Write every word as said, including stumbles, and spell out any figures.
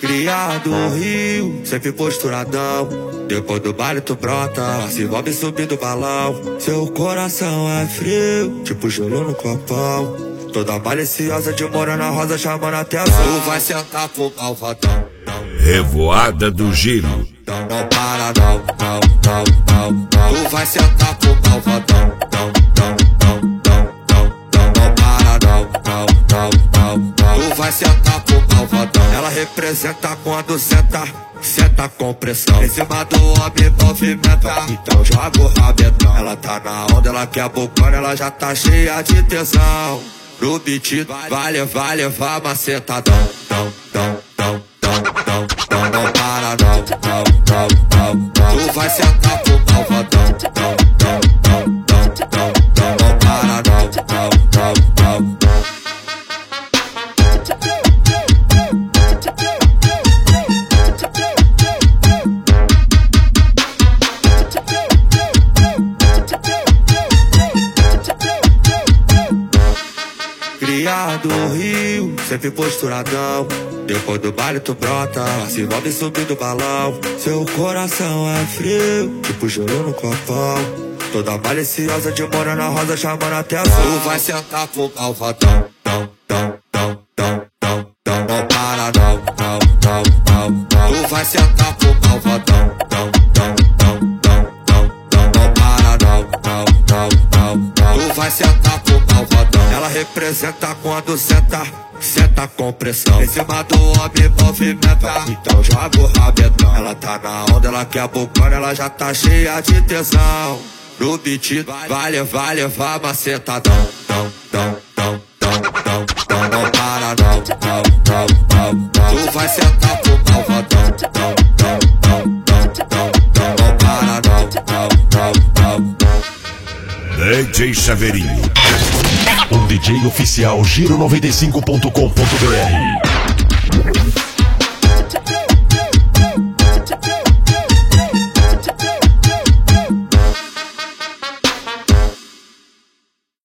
Criado no Rio, sempre posturadão. Depois do baile tu brota, se envolve subindo balão. Seu coração é frio, tipo gelo no copão. Toda maliciosa de morena rosa chamando a atenção. Tu vai sentar pro malvadão. Revoada do Giro. Não, não para não, não, não, não, não. Tu vai sentar pro malvadão. Não, não, não, não, não, não, não para não, não, não, não, não. Tu vai sentar pro malvadão. Ela representa quando senta, senta com pressão. Em cima do homem movimenta, então joga o rabetão. Ela tá na onda, ela quer bocona, ela já tá cheia de tesão. No beat vai levar, levar macetadão. Não, não, não, não, não, não, não para não, não, não, não, não. Tu vai sentar pro malvadão. Não, não, não, não, não, não, não para não, não, não, não, não. Criado no Rio, sempre posturadão. Depois do baile tu brota, se envolve subindo balão. Seu coração é frio, tipo gelo no copão. Toda maliciosa de morena rosa chamando a atenção. Tu vai sentar pro malvadão. Não, não, não, não, não, não, não para não, não, não, não, não. Tu vai sentar pro malvadão. Não, não, não, não, não, não, não para não, não, não, não, não. Tu vai sentar pro malvadão. Ela representa quando senta, senta com pressão. Em cima do homem movimenta, então joga o rabetão. Ela tá na onda, ela quer bocona, ela já tá cheia de tesão. No beat vai levar, levar macetadão. Não, não, não, não, não, não, não para não, não, não, não, não. Tu vai sentar pro malvadão. Não, não, não, não, não, não, não para não, não, não, não. D J Chaveirinho, um D J oficial Giro noventa e cinco ponto com ponto br.